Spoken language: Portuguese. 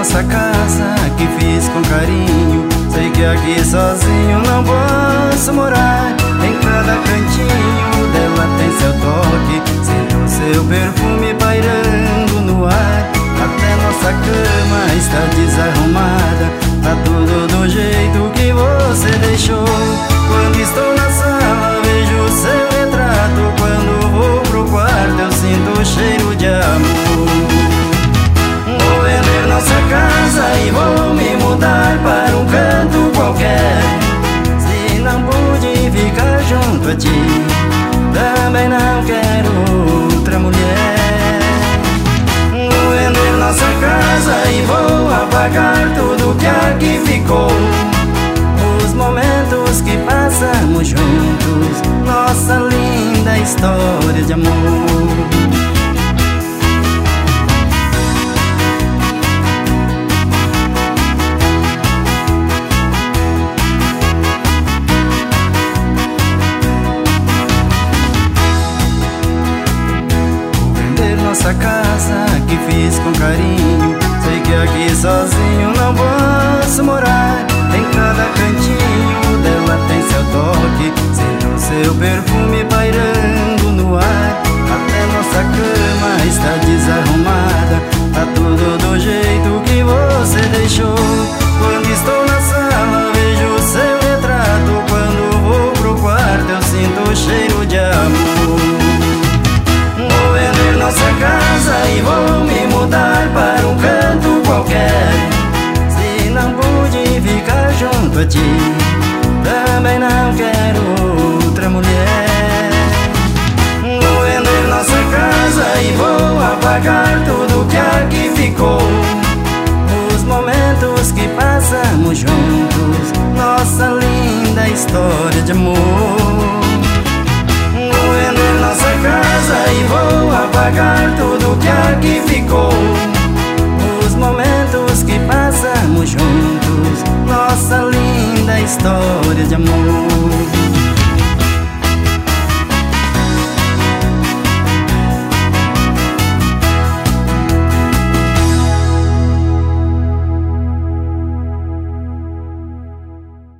nossa casa que fiz com carinho. Sei que aqui sozinho não posso morar. Em cada cantinho dela tem seu toque, sinto o seu perfume pairando no ar. Até nossa cama está desarrumada, tá tudo do jeito que você deixou. Quando estou na sala vejo seu retrato, quando vou pro quarto eu sinto o cheiro de amor. Vou vender nossa casa e vou me mudar para um canto qualquer. Se não pude ficar junto a ti, também não quero outra mulher. Vou vender nossa casa e vou apagar tudo que aqui ficou. Os momentos que passamos juntos, nossa linda história de amor. Nossa casa que fiz com carinho, sei que aqui sozinho não posso morar. Em cada cantinho dela tem seu toque, sinto o seu perfume pairando no ar. Até nossa cama está desarrumada, tá tudo do jeito que você deixou. Quando estou na sala vejo o seu retrato, quando vou pro quarto eu sinto o cheiro de amor. Vou vender nossa casa e vou me mudar para um canto qualquer. Se não pude ficar junto a ti, também não quero outra mulher. Vou vender nossa casa e vou apagar tudo que aqui ficou. Os momentos que passamos juntos, nossa linda história de amor. Vou vender nossa casa e vou apagar tudo que aqui ficou. Os momentos que passamos juntos, nossa linda história de amor.